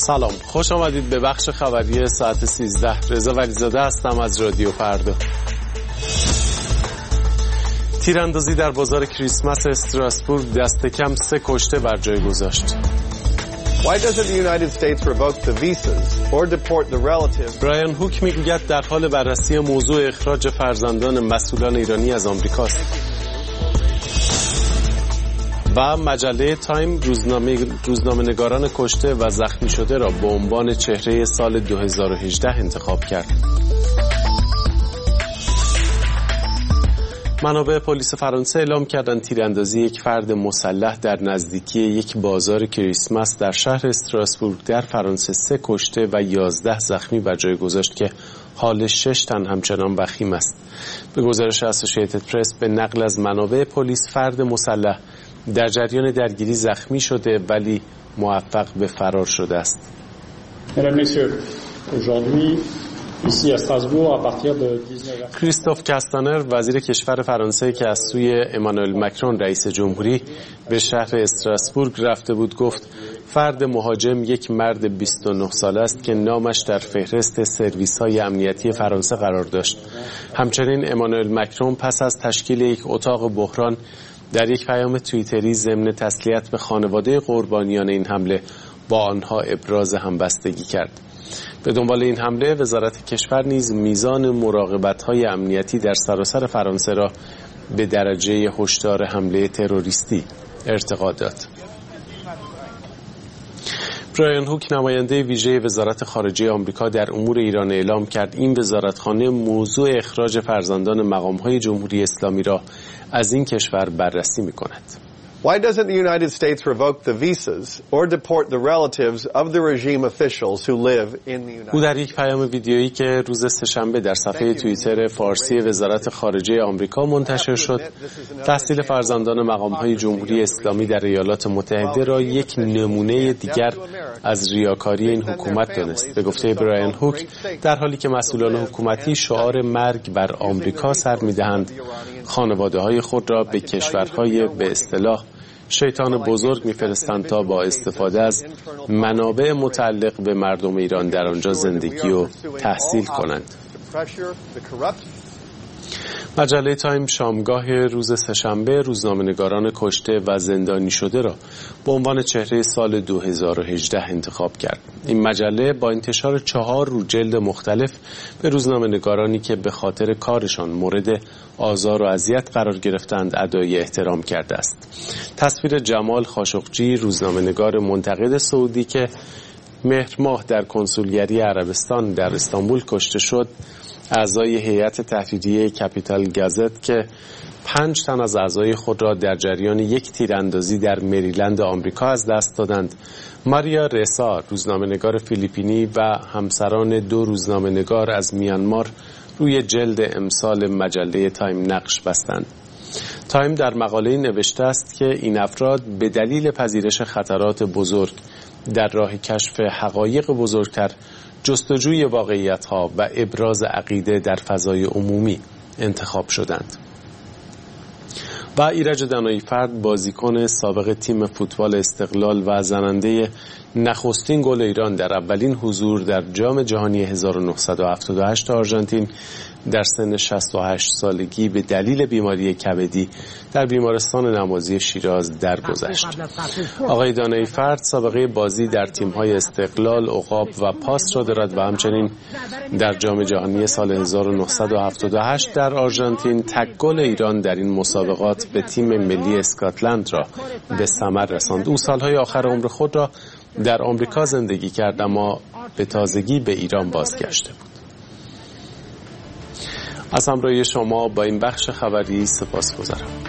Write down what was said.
سلام، خوش آمدید به بخش خبری ساعت 13. رضا ولیزاده هستم از رادیو فردا. تیراندازی در بازار کریسمس استراسبورگ دست کم 3 کشته بر جای گذاشت. Why doesn't the United States revoke the visas or deport the relatives? برایان هوک میگوید در حال بررسی موضوع اخراج فرزندان مسئولان ایرانی از آمریکاست. و مجله تایم روزنامه‌نگاران کشته و زخمی شده را به عنوان چهره سال 2018 انتخاب کرد. منابع پلیس فرانسه اعلام کردند تیراندازی یک فرد مسلح در نزدیکی یک بازار کریسمس در شهر استراسبورگ در فرانسه 3 کشته و 11 زخمی بر جای گذاشت که حال 6 تن همچنان وخیم است. به گزارش اسوسییتد پرس به نقل از منابع پلیس فرد مسلح در جریان درگیری زخمی شده ولی موفق به فرار شده است. کریستوف کاستانر وزیر کشور فرانسه که از سوی امانوئل مکرون رئیس جمهوری به شهر استراسبورگ رفته بود گفت فرد مهاجم یک مرد 29 ساله است که نامش در فهرست سرویس‌های امنیتی فرانسه قرار داشت. همچنین امانوئل مکرون پس از تشکیل یک اتاق بحران در یک پیام توییتری ضمن تسلیت به خانواده قربانیان این حمله با آنها ابراز همبستگی کرد. به دنبال این حمله وزارت کشور نیز میزان مراقبت‌های امنیتی در سراسر فرانسه را به درجه هشدار حمله تروریستی ارتقا داد. برایان هوک نماینده ویژه وزارت خارجه آمریکا در امور ایران اعلام کرد این وزارتخانه موضوع اخراج فرزندان مقام‌های جمهوری اسلامی را از این کشور بررسی می‌کند. Why doesn't the United States revoke the visas or deport the relatives of the regime officials who live in the United States? او در یک پیام ویدیویی که روز سه‌شنبه در صفحه توییتر فارسی وزارت خارجه آمریکا منتشر شد، تحصیل فرزندان مقام‌های جمهوری اسلامی در ایالات متحده را یک نمونه دیگر از ریاکاری این حکومت دانست. به گفته برایان هوک، در حالی که مسئولان حکومتی شعار مرگ بر آمریکا سر می‌دهند، خانواده‌های خود را به کشورهای به اصطلاح شیطان بزرگ می‌فرستند تا با استفاده از منابع متعلق به مردم ایران در آنجا زندگی و تحصیل کنند. مجله تایم شامگاه روز سه‌شنبه روزنامه‌نگاران کشته و زندانی شده را به عنوان چهره سال 2018 انتخاب کرد. این مجله با انتشار 4 روزجلد مختلف به روزنامه‌نگارانی که به خاطر کارشان مورد آزار و اذیت قرار گرفتند ادای احترام کرده است. تصویر جمال خاشقجی، روزنامه‌نگار منتقد سعودی که مهر ماه در کنسولگری عربستان در استانبول کشته شد، اعضای هیئت تحریریه کپیتال گازت که 5 تن از اعضای خود را در جریان یک تیراندازی در مریلند آمریکا از دست دادند. ماریا رسا، روزنامه‌نگار فیلیپینی و همسران 2 روزنامه‌نگار از میانمار روی جلد امسال مجله تایم نقش بستند. تایم در مقاله‌ای نوشته است که این افراد به دلیل پذیرش خطرات بزرگ در راه کشف حقایق بزرگتر، جستجوی واقعیت‌ها و ابراز عقیده در فضای عمومی انتخاب شدند. و ایرج دنایی‌فرد، بازیکن سابق تیم فوتبال استقلال و زننده نخستین گل ایران در اولین حضور در جام جهانی 1978 آرژانتین، در سن 68 سالگی به دلیل بیماری کبدی در بیمارستان نمازی شیراز درگذشت. آقای دانایی‌فرد سابقه بازی در تیم‌های استقلال، عقاب و پاس را دارد و همچنین در جام جهانی سال 1978 در آرژانتین تک گل ایران در این مسابقات به تیم ملی اسکاتلند را به ثمر رساند. او سالهای آخر عمر خود را در آمریکا زندگی کرد اما به تازگی به ایران بازگشته بود. از همراهی شما با این بخش خبری سپاسگزارم.